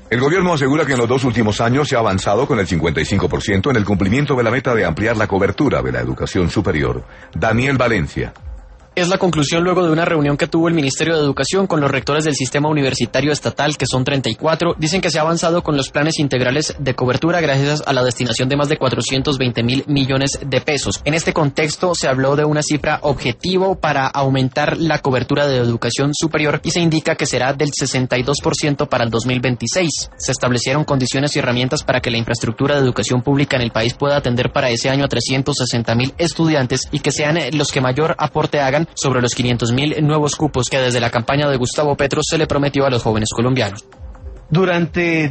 El gobierno asegura que en los 2 últimos años se ha avanzado con el 55% en el cumplimiento de la meta de ampliar la cobertura de la educación superior. Daniel Valencia. Es la conclusión luego de una reunión que tuvo el Ministerio de Educación con los rectores del sistema universitario estatal, que son 34. Dicen que se ha avanzado con los planes integrales de cobertura gracias a la destinación de más de 420.000 millones de pesos. En este contexto se habló de una cifra objetivo para aumentar la cobertura de educación superior y se indica que será del 62% para el 2026. Se establecieron condiciones y herramientas para que la infraestructura de educación pública en el país pueda atender para ese año a 360.000 estudiantes y que sean los que mayor aporte hagan sobre los 500.000 nuevos cupos que desde la campaña de Gustavo Petro se le prometió a los jóvenes colombianos. Durante